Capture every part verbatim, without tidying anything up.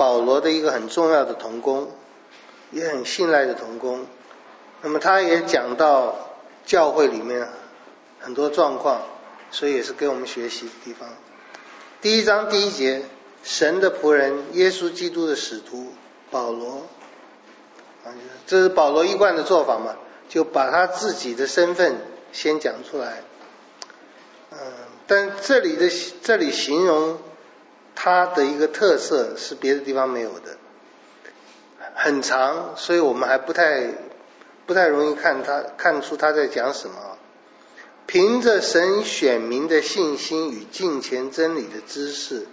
保罗的一个很重要的同工，也很信赖的同工。那么他也讲到教会里面很多状况，所以也是给我们学习的地方。第一章第一节，神的仆人，耶稣基督的使徒保罗，这是保罗一贯的做法嘛，就把他自己的身份先讲出来。嗯，但这里的这里形容他的一个特色是别的地方没有的，很长，所以我们还不太不太容易看他看出他在讲什么。凭着神选民的信心与敬虔真理的知识，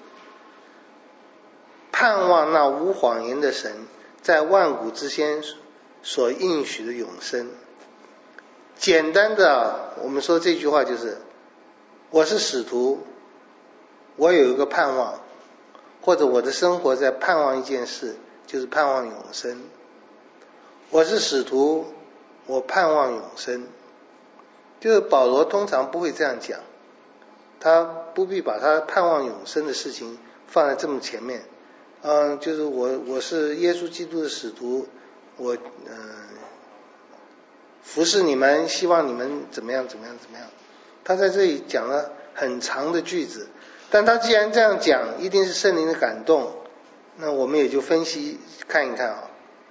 盼望那无谎言的神在万古之先所应许的永生。简单的我们说这句话就是，我是使徒，我有一个盼望，或者我的生活在盼望一件事，就是盼望永生。我是使徒，我盼望永生。就是保罗通常不会这样讲，他不必把他盼望永生的事情放在这么前面。嗯，就是我我是耶稣基督的使徒，我嗯、呃、服侍你们，希望你们怎么样怎么样怎么样。他在这里讲了很长的句子，但他既然这样讲，一定是圣灵的感动，那我们也就分析看一看啊。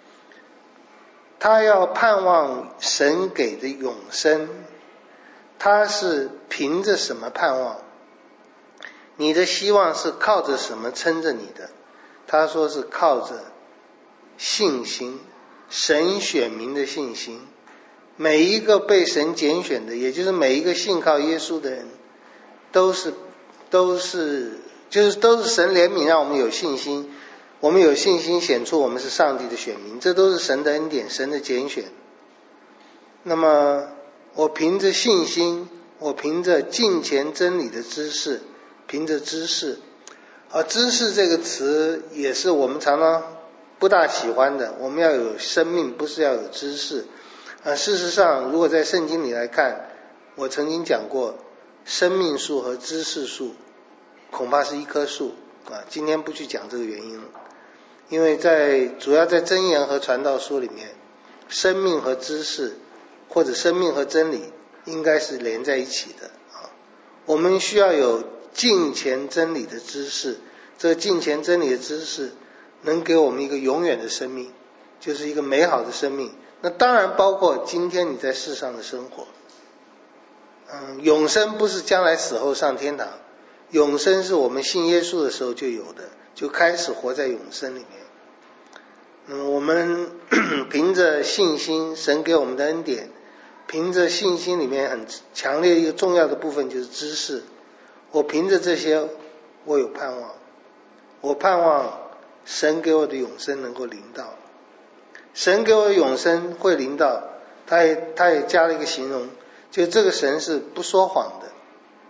他要盼望神给的永生，他是凭着什么盼望？你的希望是靠着什么撑着你的？他说是靠着信心，神选民的信心。每一个被神拣选的，也就是每一个信靠耶稣的人，都是都是就是都是神怜悯让我们有信心，我们有信心显出我们是上帝的选民，这都是神的恩典，神的拣选。那么我凭着信心，我凭着敬虔真理的知识，凭着知识。而知识这个词也是我们常常不大喜欢的，我们要有生命，不是要有知识。啊，事实上如果在圣经里来看，我曾经讲过，生命树和知识树恐怕是一棵树啊，今天不去讲这个原因了。因为在主要在箴言和传道书里面，生命和知识或者生命和真理应该是连在一起的啊。我们需要有敬虔真理的知识，这敬虔真理的知识能给我们一个永远的生命，就是一个美好的生命。那当然包括今天你在世上的生活。嗯，永生不是将来死后上天堂，永生是我们信耶稣的时候就有的，就开始活在永生里面。嗯，我们凭着信心，神给我们的恩典，凭着信心里面很强烈一个重要的部分就是知识。我凭着这些，我有盼望，我盼望神给我的永生能够临到。神给我的永生会临到，他也他也加了一个形容，就这个神是不说谎的。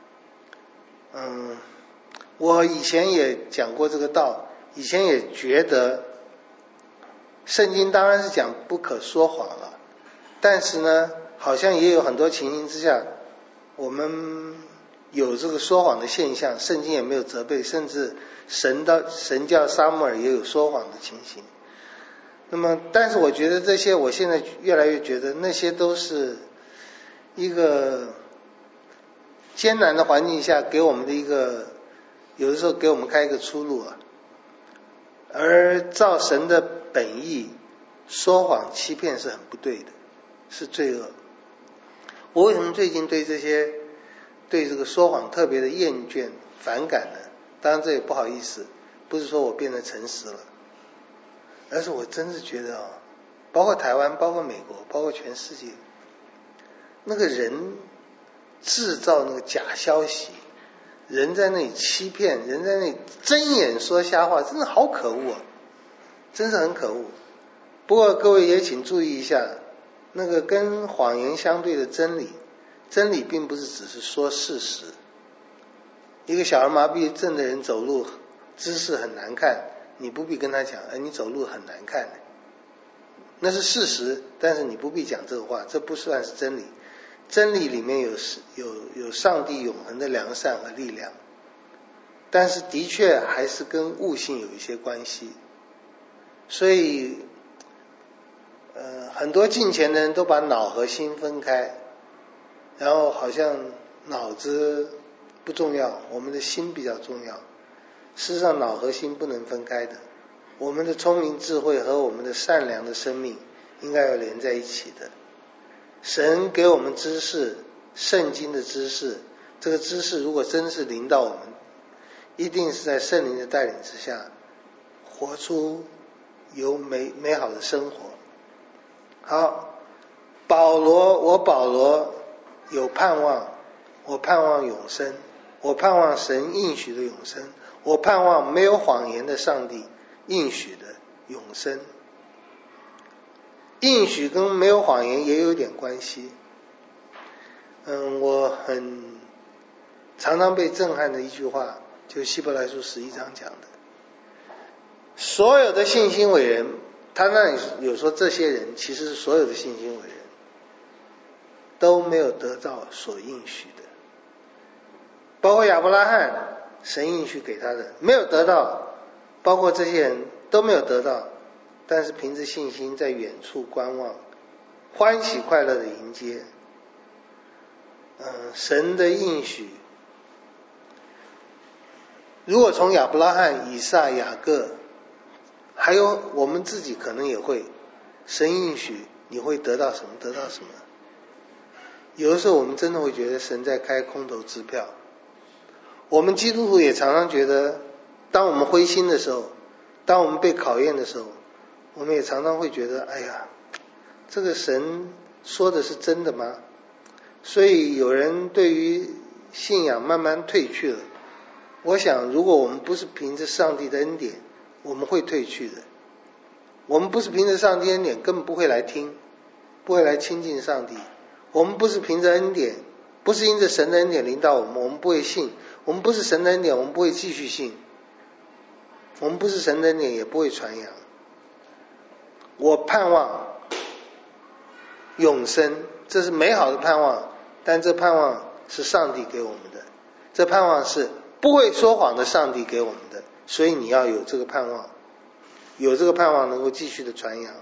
嗯，我以前也讲过这个道，以前也觉得圣经当然是讲不可说谎了，但是呢，好像也有很多情形之下，我们有这个说谎的现象，圣经也没有责备，甚至神的神叫撒母耳也有说谎的情形。那么但是我觉得这些，我现在越来越觉得那些都是一个艰难的环境下给我们的一个，有的时候给我们开一个出路啊。而照神的本意，说谎欺骗是很不对的，是罪恶。我为什么最近对这些对这个说谎特别的厌倦反感呢？当然这也不好意思，不是说我变得诚实了，而是我真是觉得啊，包括台湾，包括美国，包括全世界，那个人制造那个假消息，人在那里欺骗，人在那里睁眼说瞎话，真的好可恶啊，真是很可恶。不过各位也请注意一下，那个跟谎言相对的真理，真理并不是只是说事实。一个小儿麻痹症的人走路姿势很难看，你不必跟他讲，哎，你走路很难看，那是事实，但是你不必讲这个话，这不算是真理。真理里面有有有上帝永恒的良善和力量，但是的确还是跟悟性有一些关系。 所以呃，很多敬虔的人都把脑和心分开，然后好像脑子不重要，我们的心比较重要。事实上脑和心不能分开的，我们的聪明智慧和我们的善良的生命应该要连在一起的。神给我们知识，圣经的知识，这个知识如果真是临到我们，一定是在圣灵的带领之下活出有美美好的生活。好，保罗，我保罗有盼望，我盼望永生，我盼望神应许的永生，我盼望没有谎言的上帝应许的永生。应许跟没有谎言也有点关系。嗯，我很常常被震撼的一句话，就希伯来书十一章讲的，所有的信心伟人，他那里有说这些人，其实是所有的信心伟人都没有得到所应许的，包括亚伯拉罕，神应许给他的没有得到，包括这些人都没有得到，但是凭着信心在远处观望，欢喜快乐的迎接。嗯，神的应许，如果从亚伯拉罕、以撒、雅各，还有我们自己可能也会，神应许你会得到什么，得到什么。有的时候我们真的会觉得神在开空头支票。我们基督徒也常常觉得，当我们灰心的时候，当我们被考验的时候，我们也常常会觉得，哎呀，这个神说的是真的吗？所以有人对于信仰慢慢退去了。我想如果我们不是凭着上帝的恩典，我们会退去的。我们不是凭着上帝恩典，根本不会来听，不会来亲近上帝。我们不是凭着恩典，不是因着神的恩典临到我们，我们不会信。我们不是神的恩典，我们不会继续信。我们不是神的恩典，也不会传扬。我盼望永生，这是美好的盼望，但这盼望是上帝给我们的，这盼望是不会说谎的上帝给我们的，所以你要有这个盼望，有这个盼望能够继续的传扬。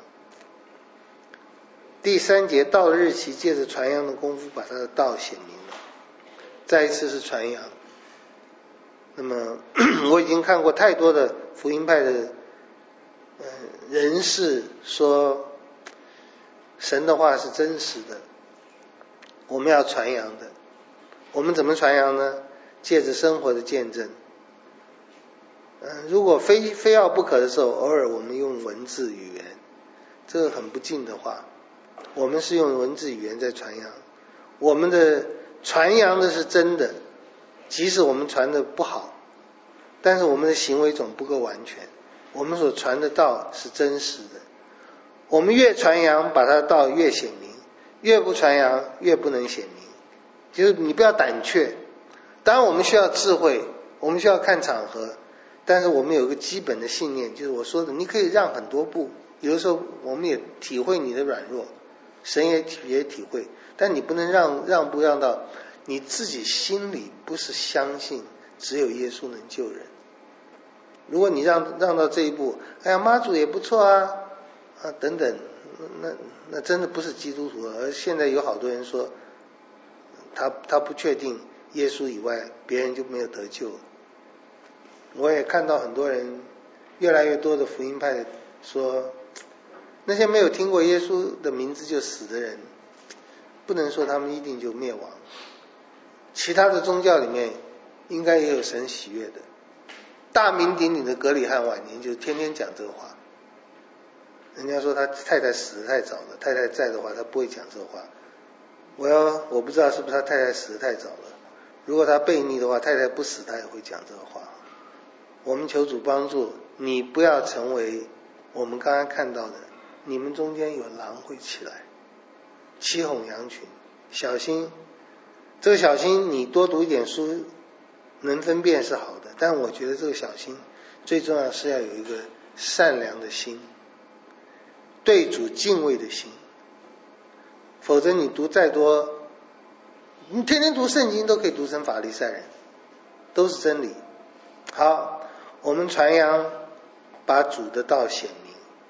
第三节，到了日期，借着传扬的功夫把他的道显明了，再一次是传扬。那么我已经看过太多的福音派的、呃、人士说神的话是真实的，我们要传扬的。我们怎么传扬呢？借着生活的见证。嗯、呃，如果非非要不可的时候，偶尔我们用文字语言，这个很不敬的话，我们是用文字语言在传扬。我们的传扬的是真的，即使我们传的不好，但是我们的行为总不够完全。我们所传的道是真实的，我们越传扬，把他的道越显明；越不传扬，越不能显明。就是你不要胆怯，当然我们需要智慧，我们需要看场合，但是我们有一个基本的信念，就是我说的，你可以让很多步，有的时候我们也体会你的软弱，神也体也体会，但你不能让让步让到你自己心里不是相信只有耶稣能救人。如果你让让到这一步，哎呀妈祖也不错啊啊等等，那那真的不是基督徒。而现在有好多人说他他不确定耶稣以外别人就没有得救。我也看到很多人，越来越多的福音派说，那些没有听过耶稣的名字就死的人，不能说他们一定就灭亡。其他的宗教里面应该也有神喜悦的。大名鼎鼎的格里汉晚年就天天讲这个话，人家说他太太死得太早了，太太在的话他不会讲这个话。我要我不知道是不是他太太死得太早了，如果他悖逆的话，太太不死他也会讲这个话。我们求主帮助你，不要成为我们刚刚看到的，你们中间有狼会起来欺哄羊群，小心。这个小心你多读一点书能分辨是好的，但我觉得这个小心最重要是要有一个善良的心，对主敬畏的心。否则你读再多，你天天读圣经都可以读成法利赛人，都是真理。好，我们传扬把主的道显明，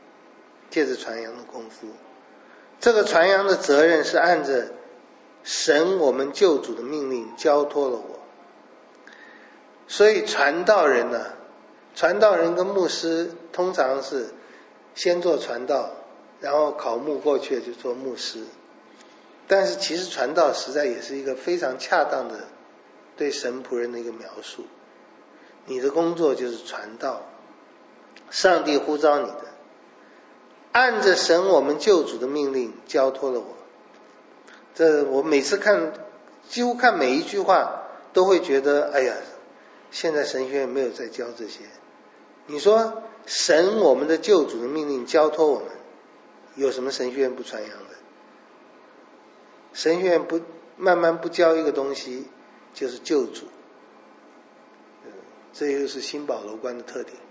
借着传扬的功夫。这个传扬的责任是按着神我们救主的命令交托了我。所以传道人呢、啊，传道人跟牧师通常是先做传道，然后考牧过去就做牧师。但是其实传道实在也是一个非常恰当的对神仆人的一个描述。你的工作就是传道，上帝呼召你的，按着神我们救主的命令交托了我。这我每次看，几乎看每一句话都会觉得，哎呀，现在神学院没有在教这些。你说神我们的救主的命令交托我们，有什么神学院不传扬的？神学院不慢慢不教一个东西，就是救主。这又是新保罗观的特点。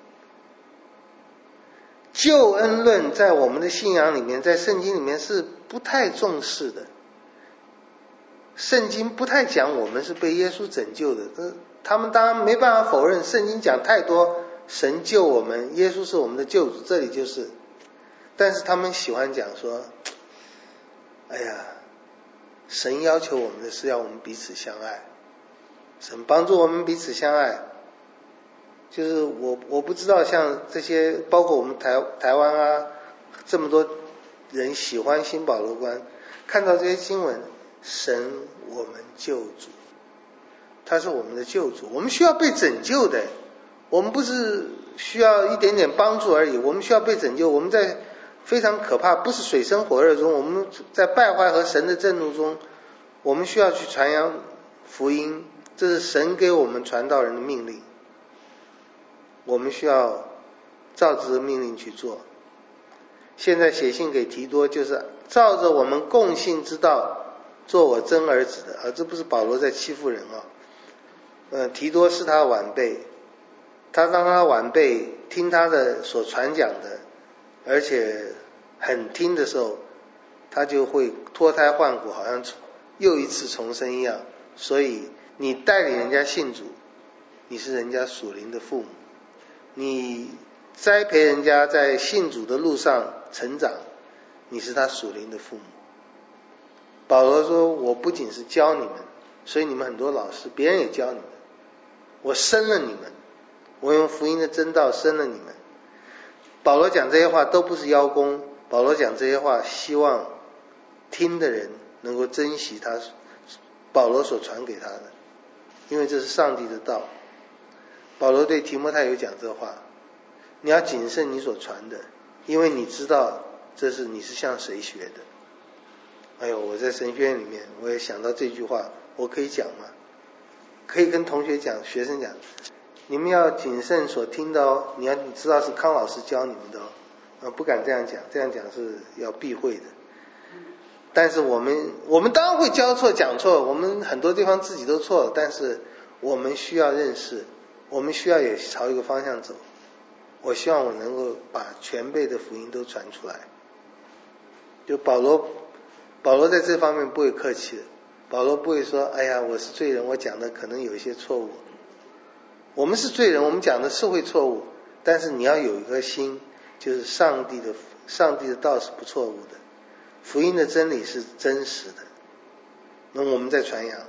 救恩论在我们的信仰里面，在圣经里面是不太重视的。圣经不太讲我们是被耶稣拯救的，他们当然没办法否认，圣经讲太多神救我们，耶稣是我们的救主，这里就是。但是他们喜欢讲说，哎呀，神要求我们的是要我们彼此相爱，神帮助我们彼此相爱。就是我我不知道像这些，包括我们台台湾啊，这么多人喜欢新保罗观，看到这些经文，神我们救主，他是我们的救主，我们需要被拯救的，我们不是需要一点点帮助而已，我们需要被拯救。我们在非常可怕，不是水深火热中，我们在败坏和神的震怒中，我们需要去传扬福音，这是神给我们传道人的命令，我们需要照着命令去做。现在写信给提多，就是照着我们共信之道做我真儿子的，而这不是保罗在欺负人啊。呃，提多是他晚辈，他当他晚辈听他的所传讲的，而且很听的时候，他就会脱胎换骨，好像又一次重生一样。所以你带领人家信主，你是人家属灵的父母，你栽培人家在信主的路上成长，你是他属灵的父母。保罗说，我不仅是教你们，所以你们很多老师别人也教你们，我生了你们，我用福音的真道生了你们。保罗讲这些话都不是邀功，保罗讲这些话希望听的人能够珍惜他保罗所传给他的，因为这是上帝的道。保罗对提摩太有讲这话，你要谨慎你所传的，因为你知道这是你是向谁学的。哎呦，我在神学院里面我也想到这句话，我可以讲吗？可以跟同学讲，学生讲，你们要谨慎所听的哦，你要你知道是康老师教你们的哦，呃，不敢这样讲，这样讲是要避讳的。但是我们我们当然会教错讲错，我们很多地方自己都错了，但是我们需要认识，我们需要也朝一个方向走。我希望我能够把全备的福音都传出来。就保罗保罗在这方面不会客气的，保罗不会说，哎呀，我是罪人，我讲的可能有一些错误。我们是罪人，我们讲的是会错误，但是你要有一颗心，就是上帝的上帝的道是不错误的，福音的真理是真实的，那我们在传扬。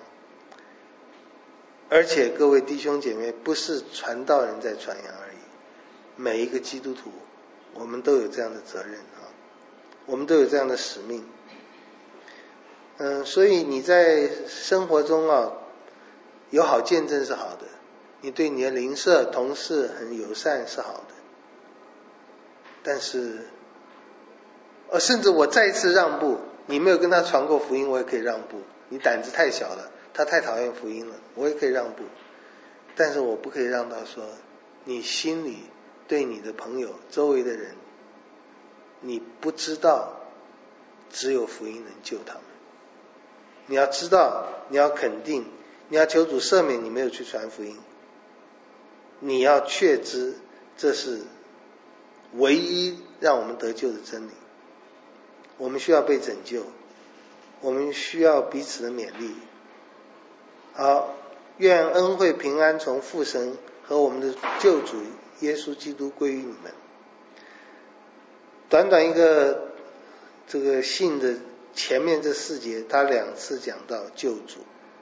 而且各位弟兄姐妹，不是传道人在传扬而已，每一个基督徒我们都有这样的责任啊，我们都有这样的使命。嗯，所以你在生活中啊，有好见证是好的，你对你的邻舍同事很友善是好的，但是呃，甚至我再一次让步，你没有跟他传过福音，我也可以让步，你胆子太小了，他太讨厌福音了，我也可以让步。但是我不可以让到说你心里对你的朋友周围的人，你不知道只有福音能救他们。你要知道，你要肯定，你要求主赦免你没有去传福音，你要确知这是唯一让我们得救的真理。我们需要被拯救，我们需要彼此的勉励。好，愿恩惠平安从父神和我们的救主耶稣基督归于你们。 短短一个这个信的前面这四节，他两次讲到救主，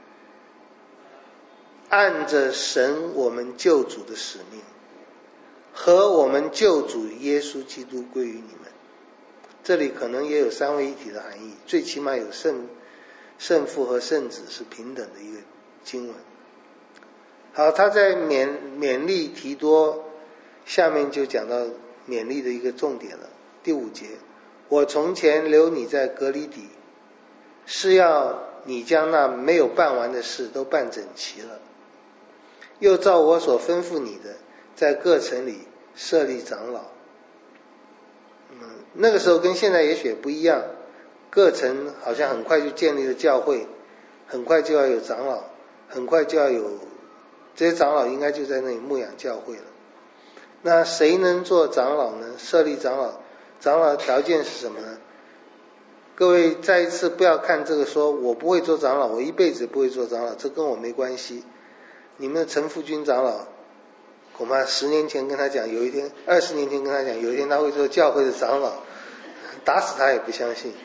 按着神我们救主的使命和我们救主耶稣基督归于你们。这里可能也有三位一体的含义，最起码有圣圣父和圣子是平等的一个经文。好，他在勉勉励提多，下面就讲到勉励的一个重点了。第五节，我从前留你在革哩底，是要你将那没有办完的事都办整齐了，又照我所吩咐你的，在各城里设立长老。嗯，那个时候跟现在也许也不一样，各城好像很快就建立了教会，很快就要有长老，很快就要有这些长老应该就在那里牧养教会了。那谁能做长老呢？设立长老，长老的条件是什么呢？各位再一次不要看这个说我不会做长老，我一辈子不会做长老，这跟我没关系。你们的陈福军长老恐怕十年前跟他讲，有一天二十年前跟他讲，有一天他会做教会的长老，打死他也不相信。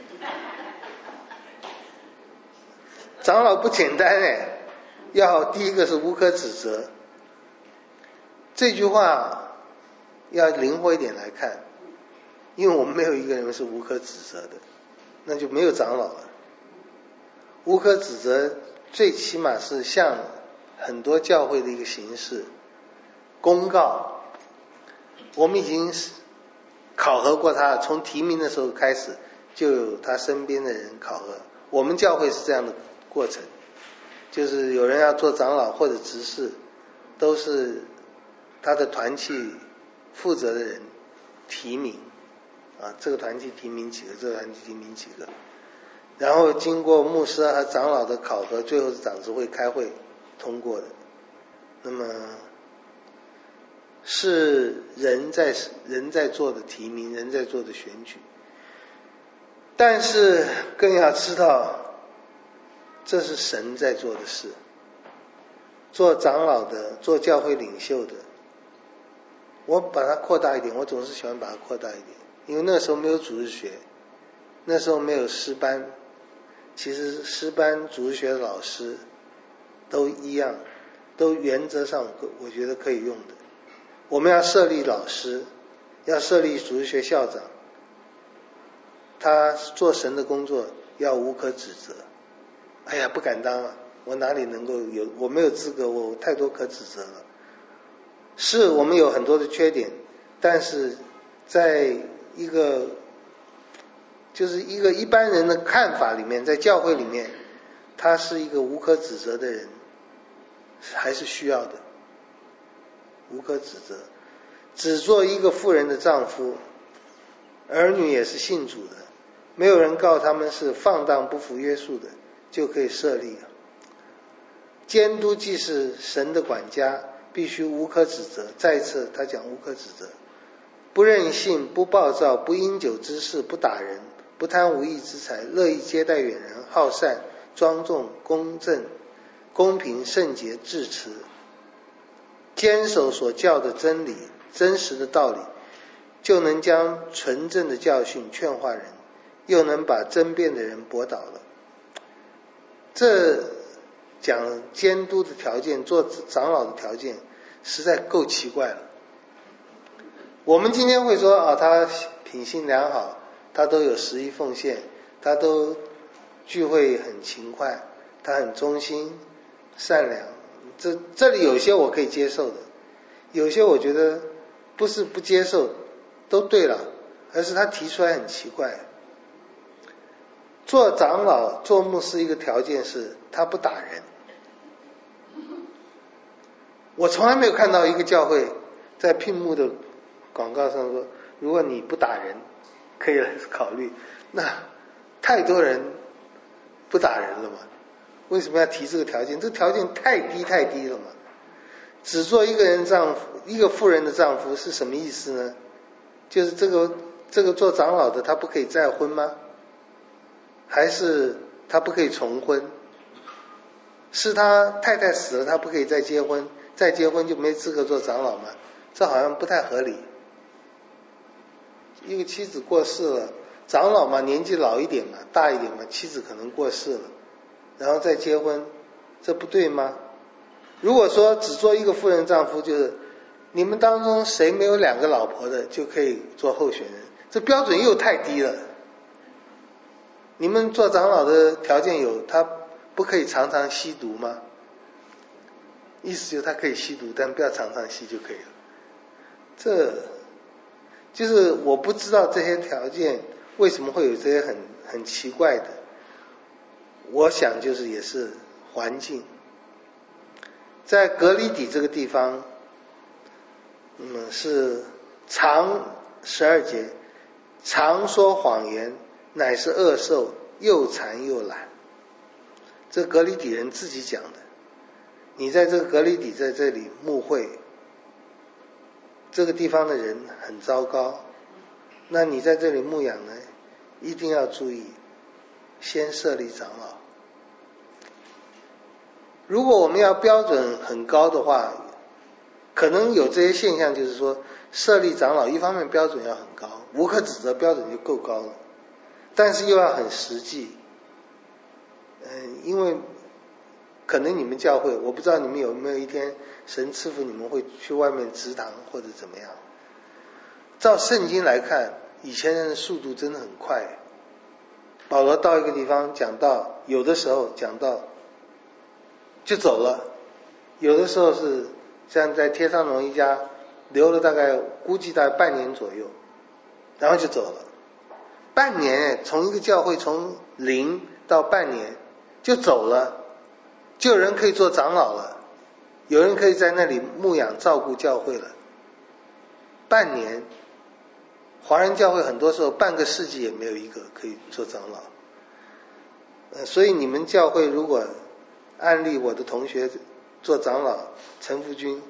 长老不简单哎，要第一个是无可指责。这句话要灵活一点来看，因为我们没有一个人是无可指责的，那就没有长老了。无可指责最起码是像很多教会的一个形式，公告，我们已经考核过他，从提名的时候开始就有他身边的人考核。我们教会是这样的过程，就是有人要做长老或者执事，都是他的团契负责的人提名啊，这个团契提名几个，这个团契提名几个，然后经过牧师和长老的考核，最后是长执会开会通过的。那么是人在人在做的提名，人在做的选举，但是更要知道这是神在做的事。做长老的，做教会领袖的，我把它扩大一点，我总是喜欢把它扩大一点，因为那时候没有主日学，那时候没有诗班，其实诗班主日学的老师都一样，都原则上我觉得可以用的。我们要设立老师，要设立主日学校长，他做神的工作要无可指责。哎呀，不敢当啊，我哪里能够有，我没有资格，我太多可指责了。是我们有很多的缺点，但是在一个就是一个一般人的看法里面，在教会里面他是一个无可指责的人，还是需要的。无可指责，只做一个妇人的丈夫，儿女也是信主的，没有人告他们是放荡不服约束的，就可以设立了。监督既是神的管家，必须无可指责。再一次他讲无可指责，不任性，不暴躁，不因酒滋事，不打人，不贪无义之财，乐意接待远人，好善，庄重，公正，公平，圣洁，至慈，坚守所教的真理，真实的道理，就能将纯正的教训劝化人，又能把争辩的人驳倒了。这讲监督的条件，做长老的条件实在够奇怪了。我们今天会说啊，他品性良好，他都有十一奉献，他都聚会很勤快，他很忠心善良，这这里有些我可以接受的，有些我觉得不是不接受都对了，而是他提出来很奇怪。做长老做牧师一个条件是他不打人。我从来没有看到一个教会在聘牧的广告上说，如果你不打人可以考虑，那太多人不打人了嘛，为什么要提这个条件？这个条件太低太低了嘛。只做一个人丈夫，一个妇人的丈夫是什么意思呢？就是这个这个做长老的他不可以再婚吗？还是他不可以重婚？是他太太死了他不可以再结婚，再结婚就没资格做长老吗？这好像不太合理。 一个妻子过世了，长老嘛，年纪老一点嘛，大一点嘛，妻子可能过世了，然后再结婚，这不对吗？如果说只做一个夫人丈夫，就是你们当中谁没有两个老婆的就可以做候选人，这标准又太低了。你们做长老的条件有，他不可以常常吸毒吗？意思就是他可以吸毒，但不要常常吸就可以了。这就是我不知道这些条件为什么会有这些很很奇怪的，我想就是也是环境。在革哩底这个地方，嗯，是常十二节，常说谎言，乃是恶兽，又馋又懒。这革哩底人自己讲的。你在这个革哩底在这里牧会，这个地方的人很糟糕，那你在这里牧养呢，一定要注意，先设立长老。如果我们要标准很高的话，可能有这些现象，就是说设立长老一方面标准要很高，无可指责标准就够高了，但是又要很实际。嗯，因为可能你们教会，我不知道你们有没有一天神赐福你们会去外面植堂或者怎么样。照圣经来看，以前人的速度真的很快。保罗到一个地方讲道，有的时候讲道就走了，有的时候是像在天上龙一家留了大概估计大概半年左右，然后就走了。半年，从一个教会从零到半年就走了，就有人可以做长老了，有人可以在那里牧养照顾教会了。半年，华人教会很多时候半个世纪也没有一个可以做长老。呃，所以你们教会如果案例我的同学做长老，陈福军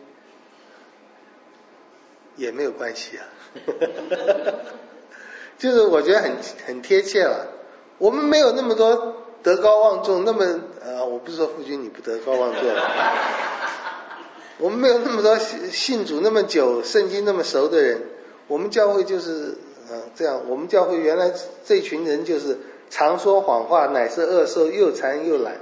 也没有关系啊。就是我觉得很很贴切了。我们没有那么多德高望重，那么呃，我不是说福军你不德高望重，我们没有那么多信主那么久、圣经那么熟的人。我们教会就是呃这样，我们教会原来这群人就是常说谎话，乃是恶兽，又馋又懒。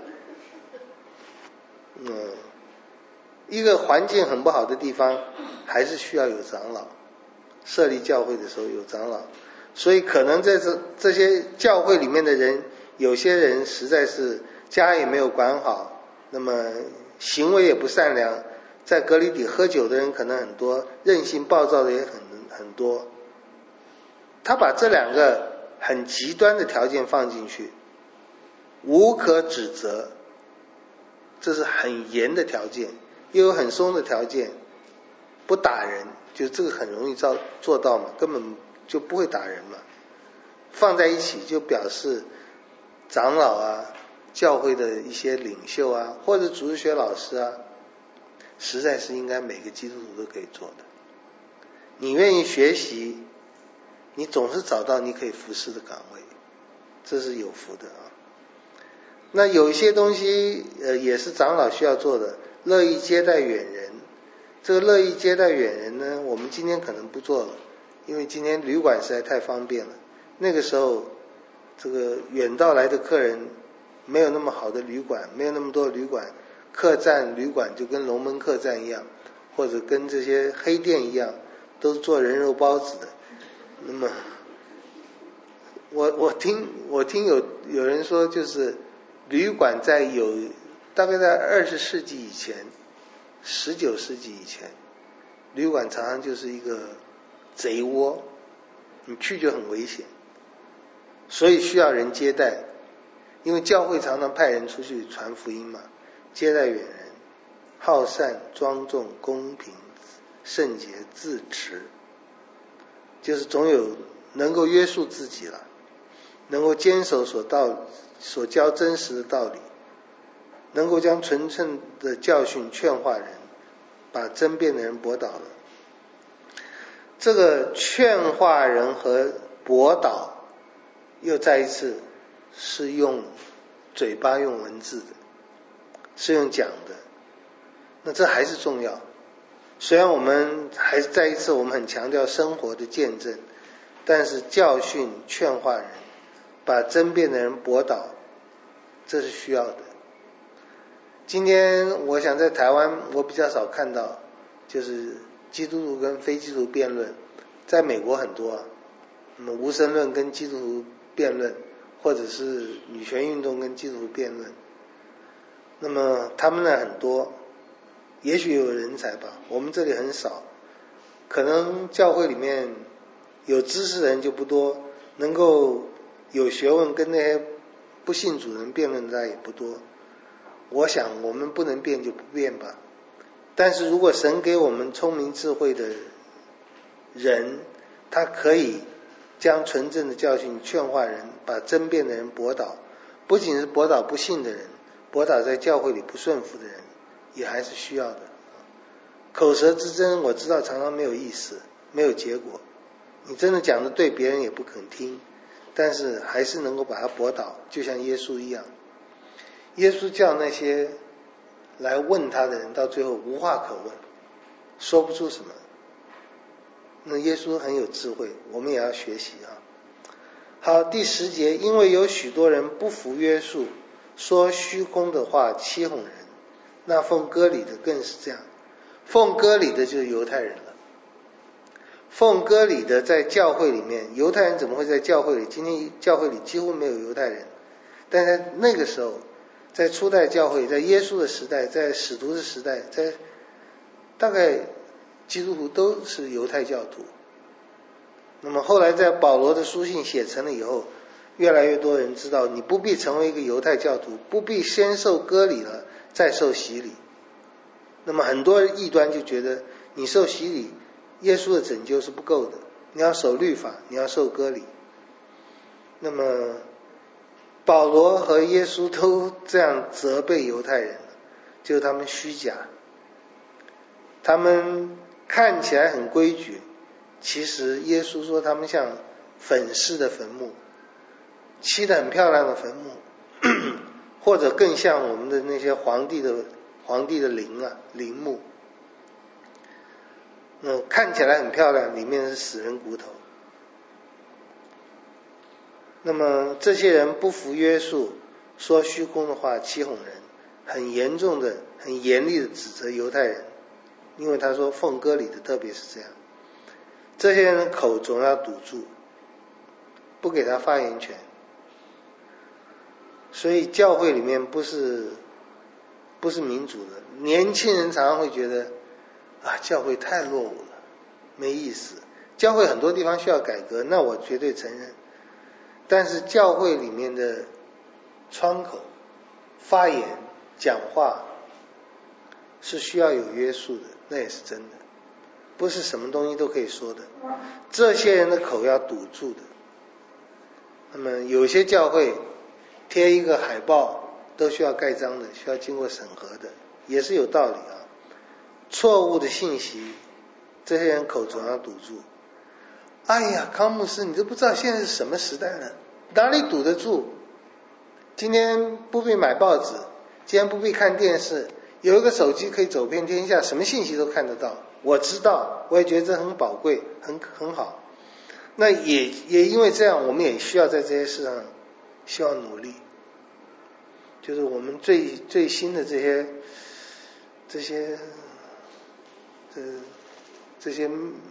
嗯，一个环境很不好的地方，还是需要有长老。设立教会的时候有长老，所以可能在这这些教会里面的人，有些人实在是家也没有管好，那么行为也不善良，在革哩底喝酒的人可能很多，任性暴躁的也很很多。他把这两个很极端的条件放进去，无可指责，这是很严的条件，又有很松的条件，不打人，就这个很容易做做到嘛，根本就不会打人嘛。放在一起就表示长老啊，教会的一些领袖啊，或者主日学老师啊，实在是应该每个基督徒都可以做的。你愿意学习，你总是找到你可以服侍的岗位，这是有福的啊。那有一些东西呃也是长老需要做的，乐意接待远人。这个乐意接待远人呢，我们今天可能不做了，因为今天旅馆实在太方便了。那个时候这个远道来的客人没有那么好的旅馆，没有那么多旅馆，客栈旅馆就跟龙门客栈一样，或者跟这些黑店一样，都是做人肉包子的。那么我我听我听有有人说，就是旅馆在有大概在二十世纪以前，十九世纪以前，旅馆常常就是一个贼窝，你去就很危险，所以需要人接待。因为教会常常派人出去传福音嘛，接待远人，好善、庄重、公平、圣洁、自持，就是总有能够约束自己了，能够坚守所道所教真实的道理，能够将纯正的教训劝化人，把争辩的人驳倒了。这个劝化人和驳倒又再一次是用嘴巴用文字的，是用讲的，那这还是重要。虽然我们还是再一次我们很强调生活的见证， 但是教训劝化人，把争辩的人驳倒，这是需要的。今天我想在台湾我比较少看到，就是基督徒跟非基督徒辩论，在美国很多啊，那么无神论跟基督徒辩论，或者是女权运动跟基督徒辩论，那么他们呢很多，也许有人才吧，我们这里很少，可能教会里面有知识的人就不多，能够有学问跟那些不信主人辩论的也不多。我想我们不能辩就不辩吧，但是如果神给我们聪明智慧的人，他可以将纯正的教训劝化人，把争辩的人驳倒，不仅是驳倒不信的人，驳倒在教会里不顺服的人，也还是需要的。口舌之争我知道常常没有意思，没有结果，你真的讲的对，别人也不肯听，但是还是能够把他驳倒，就像耶稣一样。耶稣叫那些来问他的人到最后无话可问，说不出什么。那耶稣很有智慧，我们也要学习啊。好，第十节，因为有许多人不服约束，说虚空的话欺哄人，那奉割礼的更是这样。奉割礼的就是犹太人了。奉割礼的在教会里面，犹太人怎么会在教会里？今天教会里几乎没有犹太人，但在那个时候，在初代教会，在耶稣的时代，在使徒的时代，在大概基督徒都是犹太教徒。那么后来在保罗的书信写成了以后，越来越多人知道，你不必成为一个犹太教徒，不必先受割礼了再受洗礼。那么很多异端就觉得你受洗礼，耶稣的拯救是不够的，你要守律法，你要受割礼。那么保罗和耶稣都这样责备犹太人，就是他们虚假，他们看起来很规矩，其实耶稣说他们像粉饰的坟墓，漆得很漂亮的坟墓，或者更像我们的那些皇帝的皇帝的陵啊陵墓，嗯，看起来很漂亮，里面是死人骨头。那么这些人不服约束，说虚空的话欺哄人，很严重的很严厉的指责犹太人，因为他说奉割礼的特别是这样，这些人的口总要堵住，不给他发言权。所以教会里面不是不是民主的，年轻人常常会觉得啊，教会太落伍了，没意思。教会很多地方需要改革，那我绝对承认。但是教会里面的窗口、发言、讲话是需要有约束的，那也是真的，不是什么东西都可以说的。这些人的口要堵住的。那么有些教会贴一个海报都需要盖章的，需要经过审核的，也是有道理啊。错误的信息，这些人口总要堵住。哎呀，康牧师，你都不知道现在是什么时代了，哪里堵得住？今天不必买报纸，今天不必看电视，有一个手机可以走遍天下，什么信息都看得到。我知道，我也觉得这很宝贵，很很好。那也也因为这样，我们也需要在这些事上需要努力。就是我们最最新的这些这些这这些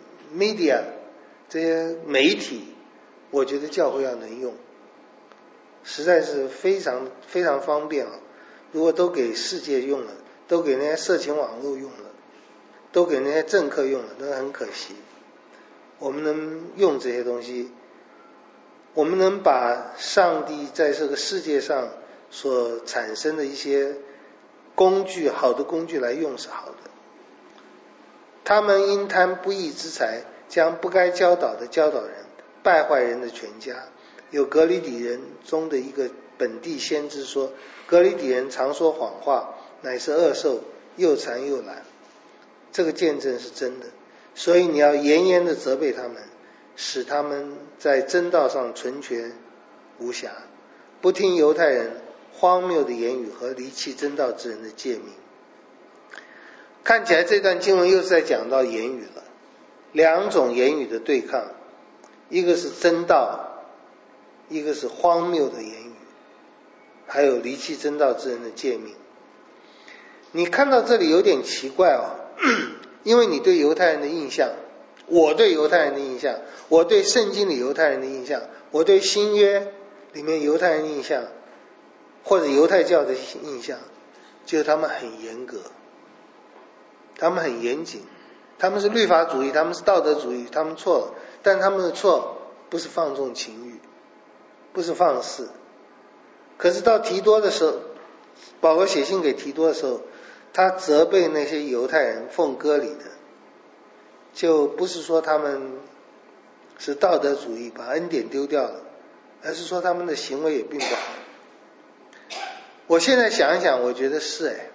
media 这些媒体，我觉得教会要能用，实在是非常非常方便啊！如果都给世界用了，都给那些色情网络用了，都给那些政客用了，那很可惜。我们能用这些东西，我们能把上帝在这个世界上所产生的一些工具，好的工具来用是好的。他们因贪不义之财，将不该教导的教导人，败坏人的全家。有革哩底人中的一个本地先知说，革哩底人常说谎话，乃是恶兽，又馋又懒。这个见证是真的，所以你要严严的责备他们，使他们在真道上纯全无瑕，不听犹太人荒谬的言语和离弃真道之人的诫命。看起来这段经文又是在讲到言语了，两种言语的对抗， 一个是真道，一个是荒谬的言语，还有离弃真道之人的诫命。你看到这里有点奇怪哦，因为你对犹太人的印象，我对犹太人的印象，我对圣经里犹太人的印象，我对新约里面犹太人的印象，或者犹太教的印象，就是他们很严格，他们很严谨，他们是律法主义，他们是道德主义，他们错了，但他们的错不是放纵情欲，不是放肆。可是到提多的时候，保罗写信给提多的时候，他责备那些犹太人奉割礼的，就不是说他们是道德主义把恩典丢掉了，而是说他们的行为也并不好。我现在想一想，我觉得是哎，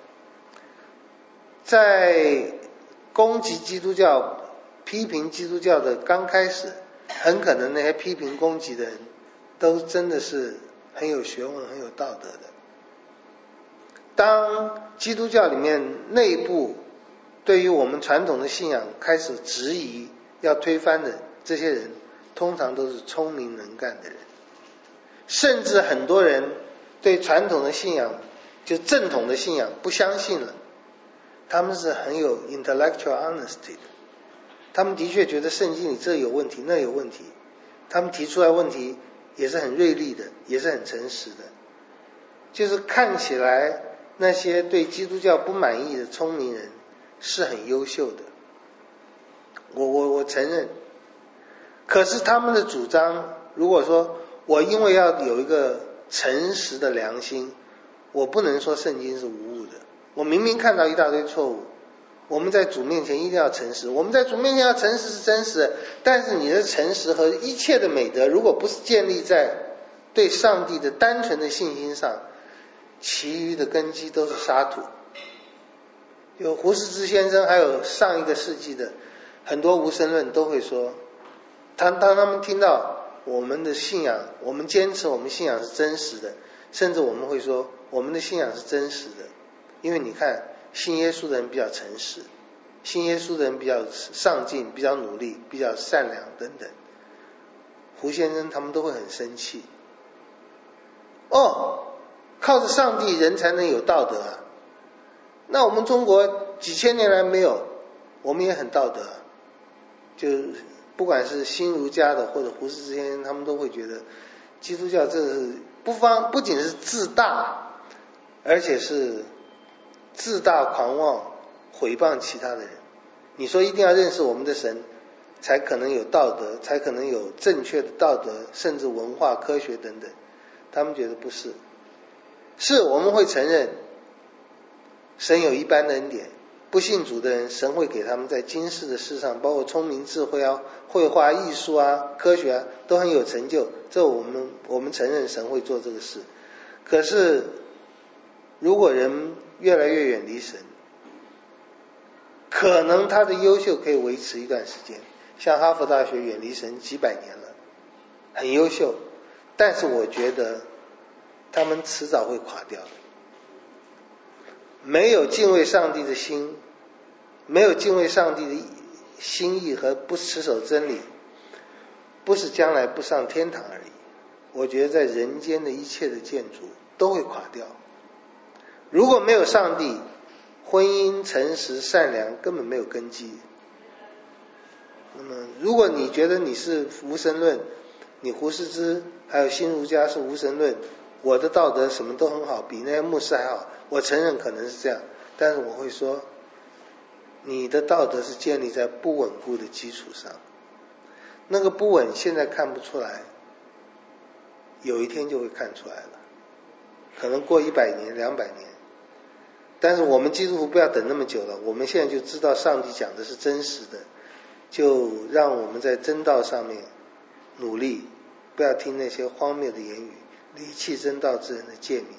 在攻击基督教、批评基督教的刚开始，很可能那些批评攻击的人都真的是很有学问、很有道德的。当基督教里面内部对于我们传统的信仰开始质疑、要推翻的这些人，通常都是聪明能干的人，甚至很多人对传统的信仰，就正统的信仰不相信了，他们是很有 intellectual honesty 的，他们的确觉得圣经里这有问题那有问题，他们提出来问题也是很锐利的，也是很诚实的。就是看起来那些对基督教不满意的聪明人是很优秀的，我我我承认。可是他们的主张，如果说我因为要有一个诚实的良心，我不能说圣经是无误的。我明明看到一大堆错误，我们在主面前一定要诚实，我们在主面前要诚实是真实的，但是你的诚实和一切的美德，如果不是建立在对上帝的单纯的信心上，其余的根基都是沙土。有胡适之先生，还有上一个世纪的很多无神论都会说，当当他们听到我们的信仰，我们坚持我们信仰是真实的，甚至我们会说我们的信仰是真实的，因为你看信耶稣的人比较诚实，信耶稣的人比较上进，比较努力，比较善良等等。胡先生他们都会很生气，哦，靠着上帝人才能有道德啊，那我们中国几千年来没有，我们也很道德啊。就不管是新儒家的或者胡适之先生，他们都会觉得基督教这是不方不仅是自大，而且是自大狂妄，毁谤其他的人。你说一定要认识我们的神，才可能有道德，才可能有正确的道德，甚至文化、科学等等。他们觉得不是，是我们会承认神有一般的恩典，不信主的人，神会给他们在今世的事上，包括聪明智慧啊、绘画艺术啊、科学啊，都很有成就，这我们我们承认神会做这个事。可是如果人越来越远离神，可能他的优秀可以维持一段时间，像哈佛大学远离神几百年了，很优秀，但是我觉得他们迟早会垮掉的。没有敬畏上帝的心，没有敬畏上帝的心意和不持守真理，不是将来不上天堂而已，我觉得在人间的一切的建筑都会垮掉。如果没有上帝，婚姻诚实善良根本没有根基。那么如果你觉得你是无神论，你胡适之还有新儒家是无神论，我的道德什么都很好，比那些牧师还好，我承认可能是这样，但是我会说你的道德是建立在不稳固的基础上，那个不稳现在看不出来，有一天就会看出来了，可能过一百年两百年，但是我们基督徒不要等那么久了，我们现在就知道上帝讲的是真实的，就让我们在真道上面努力，不要听那些荒谬的言语，离弃真道之人的诫命。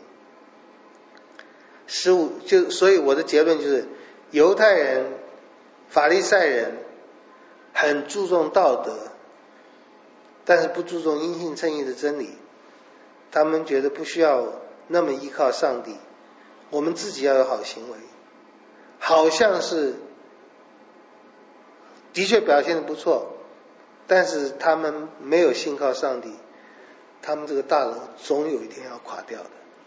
十五就所以我的结论就是，犹太人、法利赛人很注重道德，但是不注重因信称义的真理。他们觉得不需要那么依靠上帝，我们自己要有好行为，好像是的确表现得不错， 但是他们没有信靠上帝，他们这个大楼总有一天要垮掉的。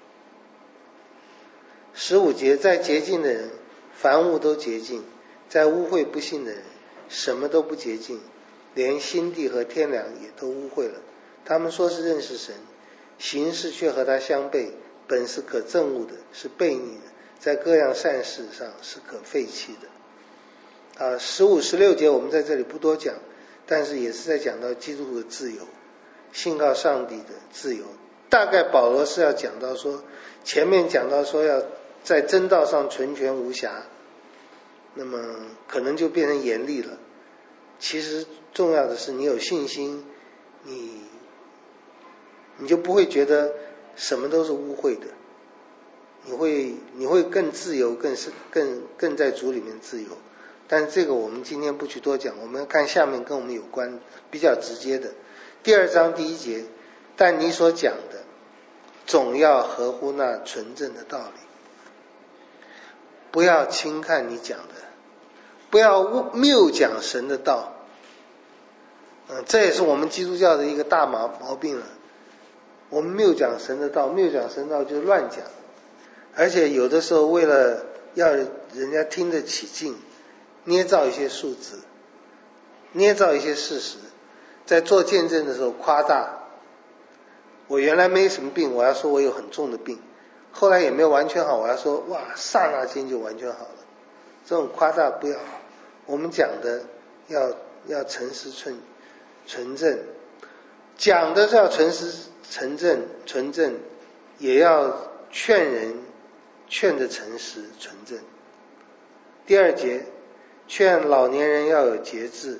十五节，在洁净的人，凡物都洁净；在污秽不信的人，什么都不洁净，连心地和天良也都污秽了。他们说是认识神，行事却和他相悖，本是可憎恶的，是悖逆的，在各样善事上是可废弃的。啊，十五、十六节我们在这里不多讲，但是也是在讲到基督徒的自由，信靠上帝的自由。大概保罗是要讲到说，前面讲到说要在真道上纯全无瑕，那么可能就变成严厉了。其实重要的是你有信心，你你就不会觉得什么都是污秽的，你会你会更自由，更是更更在主里面自由。但是这个我们今天不去多讲，我们看下面跟我们有关比较直接的第二章第一节，但你所讲的总要合乎那纯正的道理，不要轻看你讲的，不要谬讲神的道。嗯，这也是我们基督教的一个大毛毛病了。我们谬讲神的道，谬讲神的道就是乱讲，而且有的时候为了要人家听得起劲，捏造一些数字，捏造一些事实，在做见证的时候夸大。我原来没什么病，我要说我有很重的病，后来也没有完全好，我要说哇刹那间就完全好了。这种夸大不要，我们讲的要要诚实纯纯正，讲的是要诚实纯正纯正，也要劝人劝的诚实纯正。第二节，劝老年人要有节制，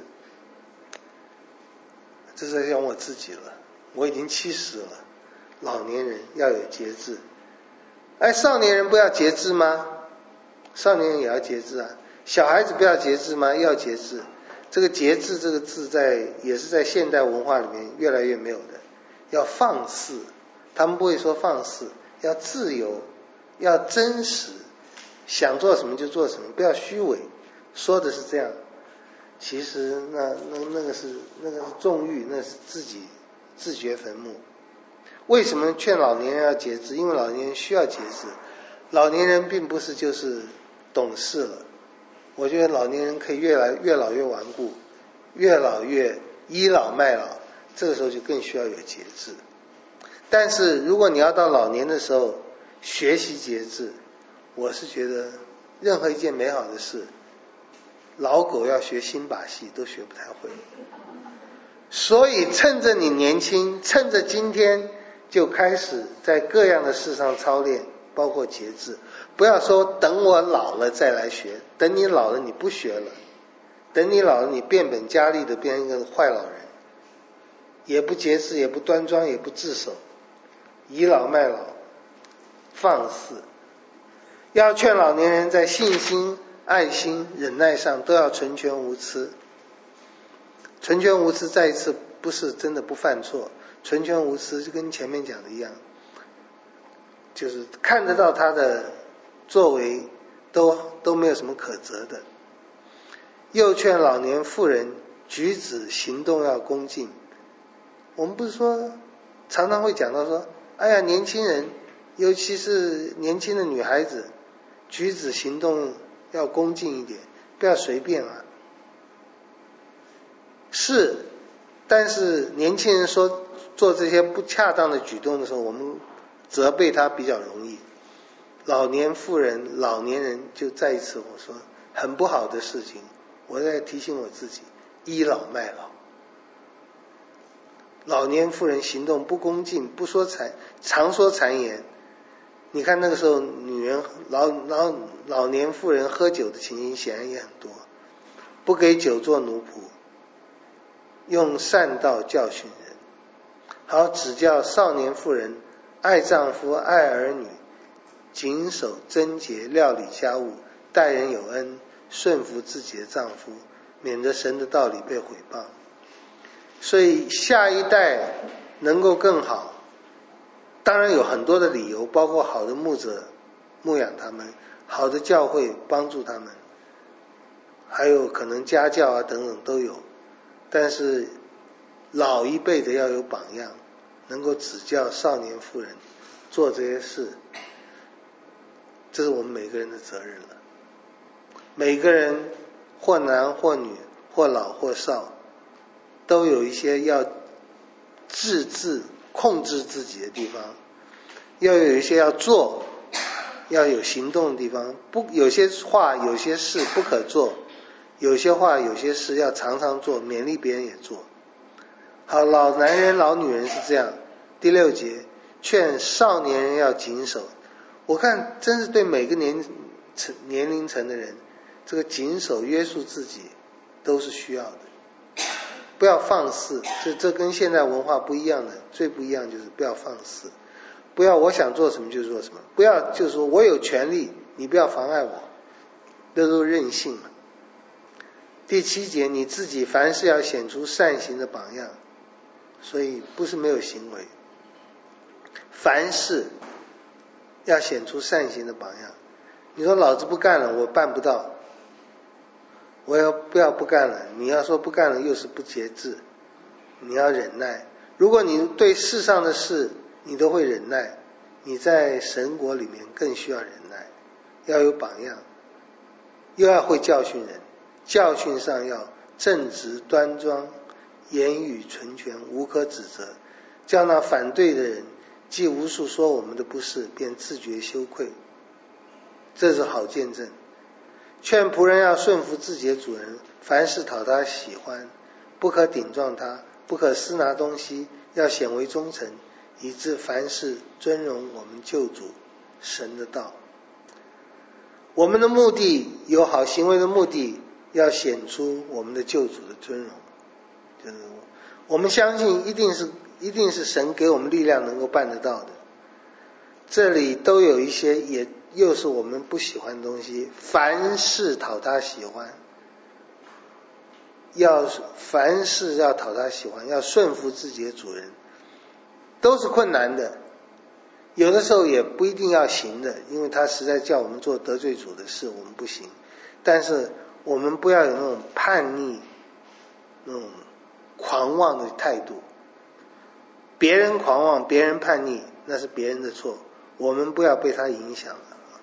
这是在讲我自己了，我已经七十了，老年人要有节制。哎，少年人不要节制吗？少年人也要节制啊。小孩子不要节制吗？要节制。这个节制这个字在也是在现代文化里面越来越没有的。要放肆，他们不会说放肆，要自由，要真实，想做什么就做什么，不要虚伪。说的是这样，其实那那那个是那个是纵欲，那是自己自掘坟墓。为什么劝老年人要节制？因为老年人需要节制。老年人并不是就是懂事了，我觉得老年人可以越来越老越顽固，越老越倚老卖老，这个时候就更需要有节制。但是如果你要到老年的时候学习节制，我是觉得任何一件美好的事，老狗要学新把戏都学不太会。所以趁着你年轻，趁着今天就开始在各样的事上操练，包括节制。不要说等我老了再来学，等你老了你不学了，等你老了你变本加厉的变成一个坏老人，也不节制，也不端庄，也不自守，倚老卖老，放肆。要劝老年人在信心、爱心、忍耐上都要纯全无疵。纯全无疵再一次不是真的不犯错，纯全无疵就跟前面讲的一样，就是看得到他的作为都都没有什么可责的。又劝老年妇人举止行动要恭敬。我们不是说常常会讲到说，哎呀年轻人，尤其是年轻的女孩子，举止行动要恭敬一点，不要随便啊。是，但是年轻人说做这些不恰当的举动的时候，我们责备他比较容易。老年妇人、老年人就再一次我说很不好的事情，我在提醒我自己，倚老卖老。老年妇人行动不恭敬，不说谄，常说谗言。你看那个时候女人老老老年妇人喝酒的情形显然也很多，不给酒做奴仆，用善道教训人。好，指教少年妇人爱丈夫爱儿女，谨守贞洁，料理家务，待人有恩，顺服自己的丈夫，免得神的道理被毁谤。所以下一代能够更好，当然有很多的理由，包括好的牧者牧养他们，好的教会帮助他们，还有可能家教啊等等都有。但是老一辈的要有榜样，能够指教少年妇人做这些事，这是我们每个人的责任了。每个人或男或女或老或少，都有一些要自制控制自己的地方，要有一些要做要有行动的地方，不有些话有些事不可做，有些话有些事要常常做，勉励别人也做。好，老男人老女人是这样。第六节，劝少年人要谨守。我看真是对每个年层年龄层的人，这个谨守约束自己都是需要的。不要放肆，这这跟现在文化不一样的，最不一样就是不要放肆，不要我想做什么就做什么，不要就是说我有权利，你不要妨碍我，这都是任性嘛。第七节，你自己凡事要显出善行的榜样，所以不是没有行为，凡事要显出善行的榜样。你说老子不干了，我办不到，我要不要不干了？你要说不干了又是不节制，你要忍耐。如果你对世上的事你都会忍耐，你在神国里面更需要忍耐，要有榜样，又要会教训人，教训上要正直端庄，言语纯全，无可指责，叫那反对的人既无数说我们的不是，便自觉羞愧。这是好见证。劝仆人要顺服自己的主人，凡事讨他喜欢，不可顶撞他，不可私拿东西，要显为忠诚，以致凡事尊荣我们救主神的道。我们的目的，有好行为的目的，要显出我们的救主的尊荣。就是我们相信一定是一定是神给我们力量能够办得到的。这里都有一些也又是我们不喜欢的东西，凡事讨他喜欢，要凡事要讨他喜欢，要顺服自己的主人，都是困难的，有的时候也不一定要行的，因为他实在叫我们做得罪主的事，我们不行。但是我们不要有那种叛逆、那种狂妄的态度。别人狂妄，别人叛逆，那是别人的错，我们不要被他影响了。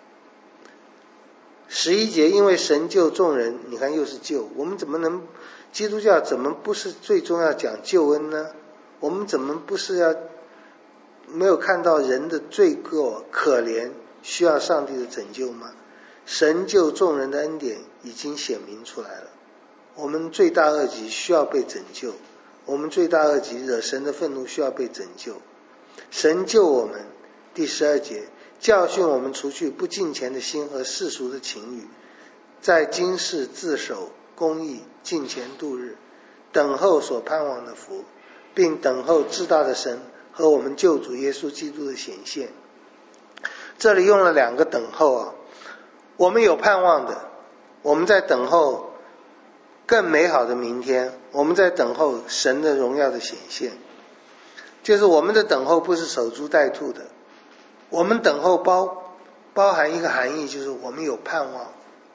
十一节，因为神救众人，你看又是救，我们怎么能，基督教怎么不是最终要讲救恩呢？我们怎么不是要没有看到人的罪过可怜，需要上帝的拯救吗？神救众人的恩典已经显明出来了，我们罪大恶极需要被拯救，我们罪大恶极惹神的愤怒需要被拯救。神救我们，第十二节，教训我们除去不敬虔的心和世俗的情欲，在今世自守公义，敬虔度日，等候所盼望的福，并等候至大的神和我们救主耶稣基督的显现。这里用了两个等候啊，我们有盼望的，我们在等候更美好的明天，我们在等候神的荣耀的显现。就是我们的等候不是守株待兔的，我们等候包包含一个含义，就是我们有盼望。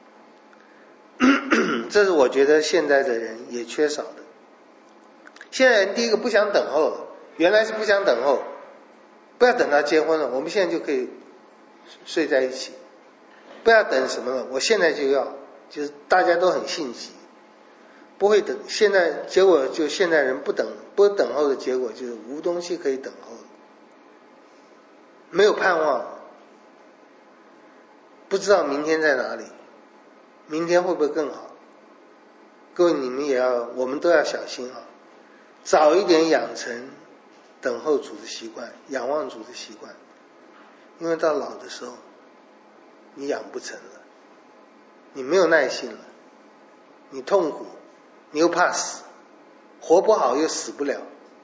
这是我觉得现在的人也缺少的。现在人第一个不想等候了，原来是不想等候，不要等到结婚了，我们现在就可以睡在一起，不要等什么了，我现在就要，就是大家都很性急，不会等。现在结果就现在人不等不等候的结果就是无东西可以等候，没有盼望，不知道明天在哪里，明天会不会更好。各位你们也要，我们都要小心啊，早一点养成等候主的习惯，仰望主的习惯，因为到老的时候你养不成了，你没有耐心了，你痛苦，你又怕死，活不好又死不了，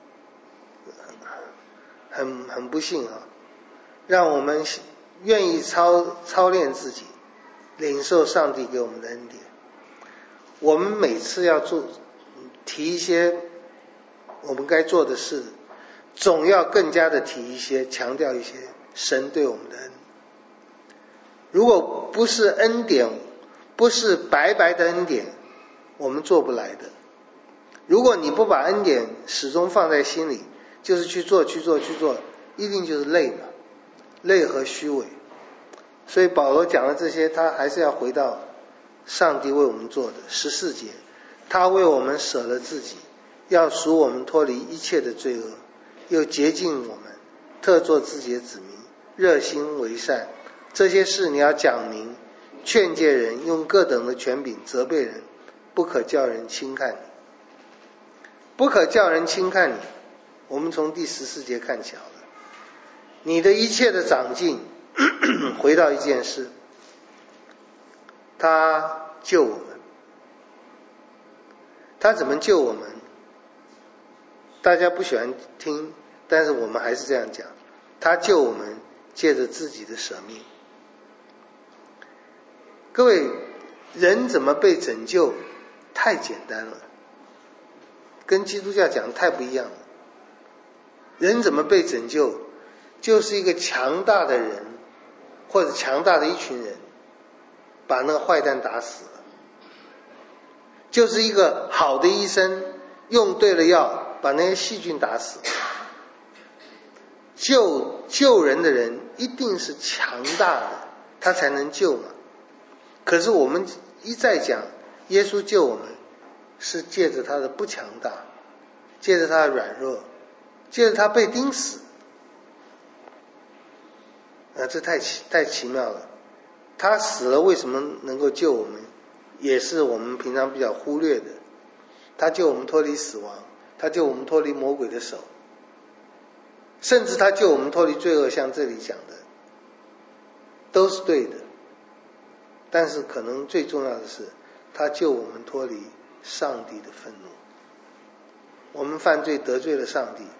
很很不幸啊。让我们愿意操操练自己，领受上帝给我们的恩典。我们每次要做提一些我们该做的事，总要更加的提一些，强调一些神对我们的恩。如果不是恩典，不是白白的恩典，我们做不来的。 如果你不把恩典始终放在心里，就是去做去做去做，一定就是累嘛，累和虚伪。所以保罗讲了这些，他还是要回到上帝为我们做的十四节，他为我们舍了自己，要赎我们脱离一切的罪恶，又洁净我们，特作自己的子民，热心为善。这些事你要讲明，劝诫人，用各等的权柄责备人，不可叫人轻看你，不可叫人轻看你。我们从第十四节看起好了，你的一切的长进回到一件事，他救我们。他怎么救我们？大家不喜欢听，但是我们还是这样讲，他救我们借着自己的舍命。各位，人怎么被拯救太简单了，跟基督教讲的太不一样了。人怎么被拯救，就是一个强大的人或者强大的一群人把那个坏蛋打死了，就是一个好的医生用对了药把那些细菌打死了。救救人的人一定是强大的，他才能救嘛。可是我们一再讲，耶稣救我们是借着他的不强大，借着他的软弱，借着他被钉死。啊，这太奇太奇妙了。他死了为什么能够救我们，也是我们平常比较忽略的。他救我们脱离死亡，他救我们脱离魔鬼的手，甚至他救我们脱离罪恶，像这里讲的都是对的。但是可能最重要的是，他救我们脱离上帝的愤怒。我们犯罪得罪了上帝，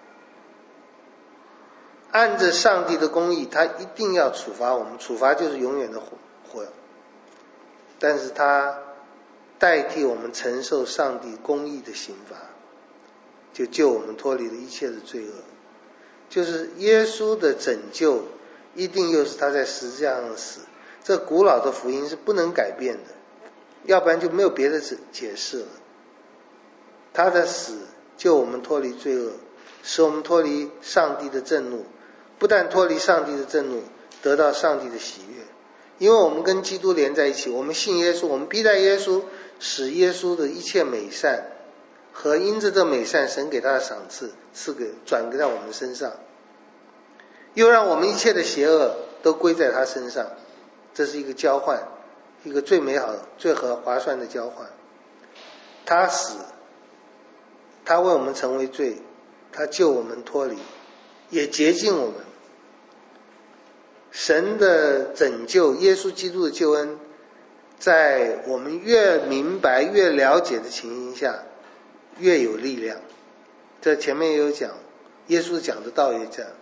按着上帝的公义，他一定要处罚我们，处罚就是永远的火。但是他代替我们承受上帝公义的刑罚，就救我们脱离了一切的罪恶。就是耶稣的拯救，一定又是他在十字架上死。这古老的福音是不能改变的，要不然就没有别的解释了。他的死救我们脱离罪恶，使我们脱离上帝的震怒，不但脱离上帝的震怒，得到上帝的喜悦。因为我们跟基督连在一起，我们信耶稣，我们披戴耶稣，使耶稣的一切美善和因着这美善神给他的赏赐赐给转给到我们身上，又让我们一切的邪恶都归在他身上。这是一个交换，一个最美好最合划算的交换。他死，他为我们成为罪，他救我们脱离，也洁净我们。神的拯救，耶稣基督的救恩，在我们越明白越了解的情形下越有力量。这前面也有讲，耶稣讲的道也讲，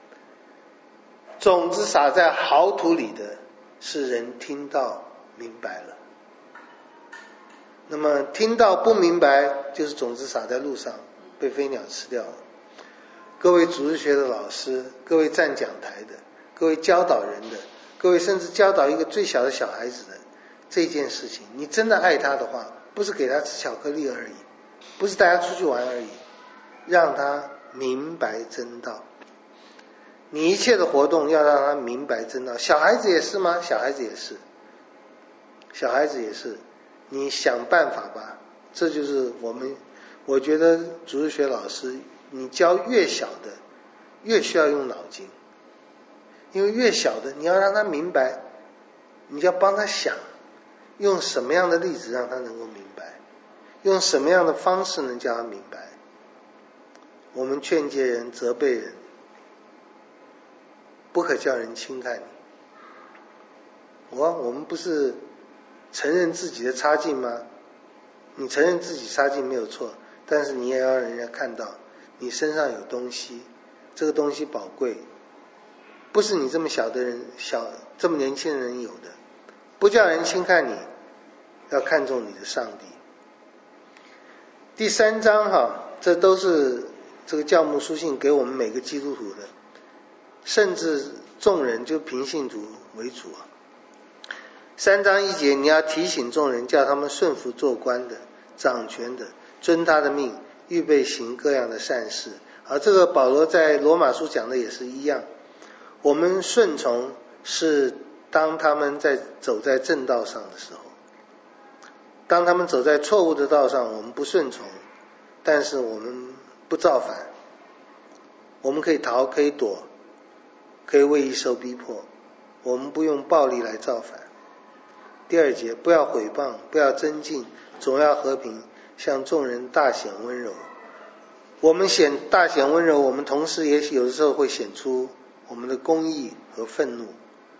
种子撒在好土里的是人听到明白了，那么听到不明白就是种子撒在路上被飞鸟吃掉了。各位主日学的老师，各位站讲台的，各位教导人的，各位甚至教导一个最小的小孩子的这件事情，你真的爱他的话，不是给他吃巧克力而已，不是带他出去玩而已，让他明白真道。你一切的活动要让他明白真道。小孩子也是吗？小孩子也是，小孩子也是，你想办法吧。这就是我们，我觉得主日学老师，你教越小的越需要用脑筋，因为越小的你要让他明白，你要帮他想，用什么样的例子让他能够明白，用什么样的方式能叫他明白。我们劝诫人，责备人，不可叫人轻看你。我我们不是承认自己的差劲吗？你承认自己差劲没有错，但是你也要让人家看到你身上有东西，这个东西宝贵，不是你这么小的人小这么年轻的人有的。不叫人轻看你，要看重你的上帝。第三章哈，这都是这个教牧书信给我们每个基督徒的，甚至众人就平信徒为主啊。三章一节，你要提醒众人，叫他们顺服做官的、掌权的，遵他的命， 预备行各样的善事。而这个保罗在罗马书讲的也是一样，我们顺从是当他们在走在正道上的时候，当他们走在错误的道上，我们不顺从，但是我们不造反，我们可以逃，可以躲，可以为义受逼迫，我们不用暴力来造反。第二节，不要毁谤，不要争竞，总要和平，向众人大显温柔。我们显大显温柔，我们同时也有的时候会显出我们的公义和愤怒。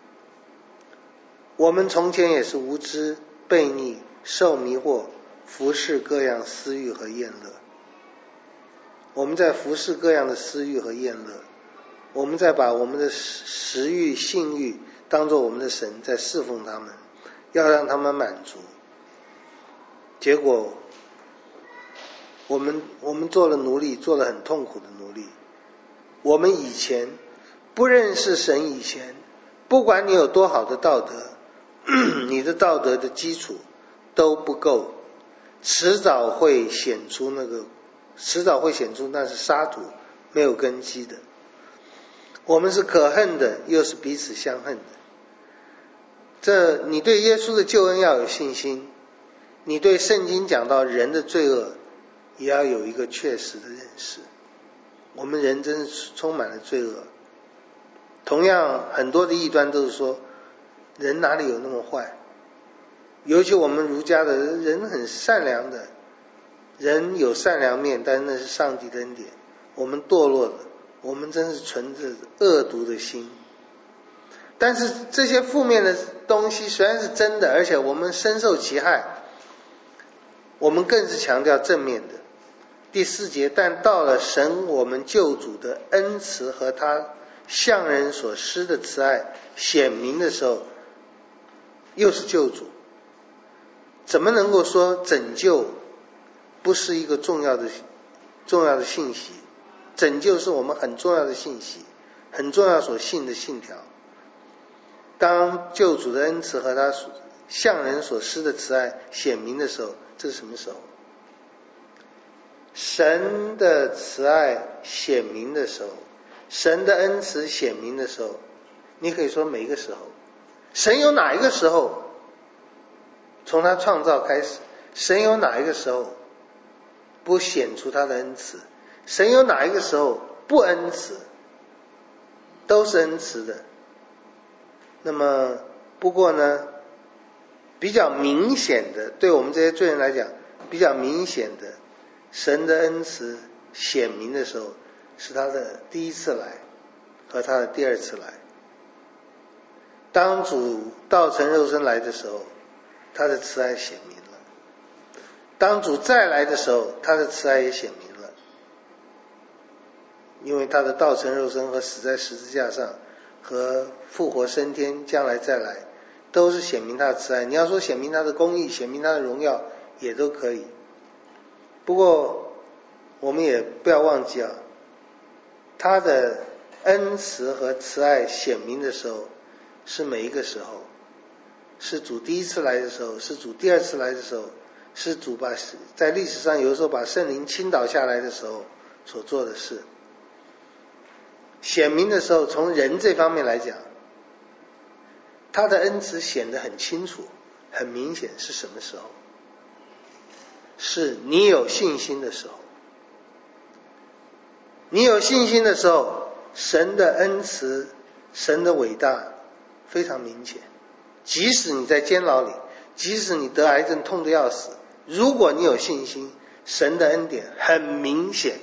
我们从前也是无知、悖逆、受迷惑，服侍各样私欲和厌乐。我们在服侍各样的私欲和厌乐，我们在把我们的食欲、性欲当作我们的神，在侍奉他们，要让他们满足。结果我们我们做了奴隶，做了很痛苦的奴隶。我们以前不认识神以前，不管你有多好的道德，你的道德的基础都不够，迟早会显出那个迟早会显出那是沙土，没有根基的。我们是可恨的，又是彼此相恨的。这你对耶稣的救恩要有信心，你对圣经讲到人的罪恶也要有一个确实的认识。我们人真是充满了罪恶。同样很多的异端都是说人哪里有那么坏，尤其我们儒家的人很善良的，人有善良面，但是那是上帝的恩典。我们堕落了，我们真是存着恶毒的心。但是这些负面的东西虽然是真的，而且我们深受其害，我们更是强调正面的。第四节，但到了神我们救主的恩慈和他向人所施的慈爱显明的时候，又是救主。怎么能够说拯救不是一个重要的重要的信息？拯救是我们很重要的信息，很重要所信的信条。当救主的恩慈和他向人所施的慈爱显明的时候，这是什么时候？神的慈爱显明的时候，神的恩慈显明的时候，你可以说每一个时候。神有哪一个时候从他创造开始，神有哪一个时候不显出他的恩慈？神有哪一个时候不恩慈？都是恩慈的。那么不过呢，比较明显的，对我们这些罪人来讲，比较明显的神的恩慈显明的时候，是他的第一次来和他的第二次来。当主道成肉身来的时候，他的慈爱显明了；当主再来的时候，他的慈爱也显明了。因为他的道成肉身和死在十字架上和复活升天将来再来，都是显明他的慈爱。你要说显明他的公义，显明他的荣耀，也都可以。不过我们也不要忘记啊，他的恩慈和慈爱显明的时候是每一个时候，是主第一次来的时候，是主第二次来的时候，是主把在历史上有时候把圣灵倾倒下来的时候所做的事。显明的时候，从人这方面来讲，他的恩慈显得很清楚很明显。是什么时候？是你有信心的时候。你有信心的时候，神的恩慈，神的伟大非常明显。即使你在监牢里，即使你得癌症痛得要死，如果你有信心，神的恩典很明显。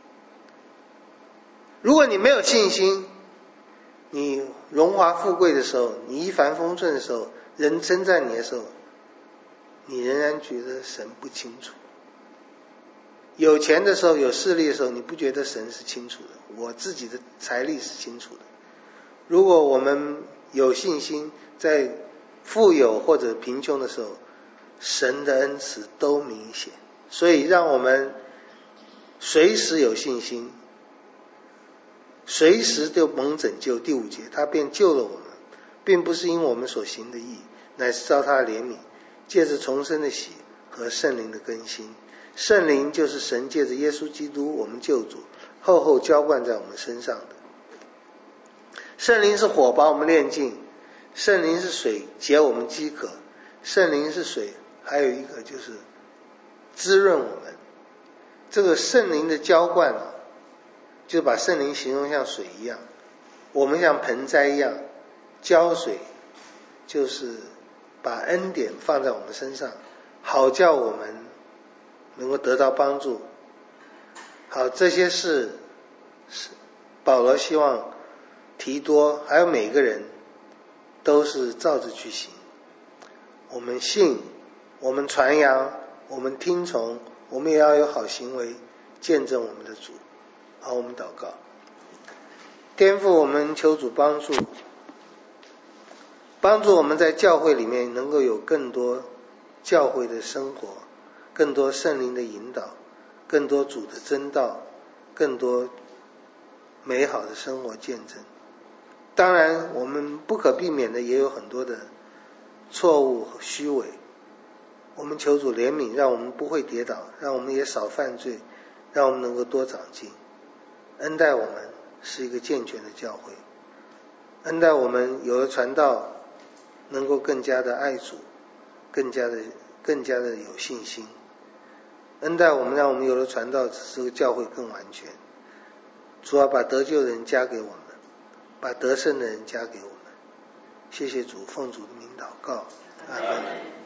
如果你没有信心，你荣华富贵的时候，你一帆风顺的时候，人称赞你的时候，你仍然觉得神不清楚。有钱的时候，有势力的时候，你不觉得神是清楚的，我自己的财力是清楚的。如果我们有信心，在富有或者贫穷的时候，神的恩慈都明显。所以让我们随时有信心，随时就蒙拯救。第五节，他便救了我们，并不是因我们所行的义，乃是照他的怜悯，借着重生的喜和圣灵的更新， 圣灵就是神借着耶稣基督我们救主厚厚浇灌在我们身上的。圣灵是火把我们炼净，圣灵是水解我们饥渴，圣灵是水还有一个就是滋润我们。这个圣灵的浇灌啊，就把圣灵形容像水一样，我们像盆栽一样浇水，就是把恩典放在我们身上，好叫我们能够得到帮助。好，这些事是保罗希望提多还有每个人都是照着去行。我们信，我们传扬，我们听从，我们也要有好行为见证我们的主。好，我们祷告。天父，我们求主帮助帮助我们在教会里面能够有更多教会的生活，更多圣灵的引导，更多主的真道，更多美好的生活见证。当然我们不可避免的也有很多的错误和虚伪，我们求主怜悯，让我们不会跌倒，让我们也少犯罪，让我们能够多长进，恩待我们是一个健全的教会，恩待我们有了传道能够更加的爱主，更加的更加的有信心，恩待我们让我们有了传道这个教会更完全。主啊，把得救的人加给我们，把得胜的人加给我们。谢谢主，奉主的名祷告，阿们。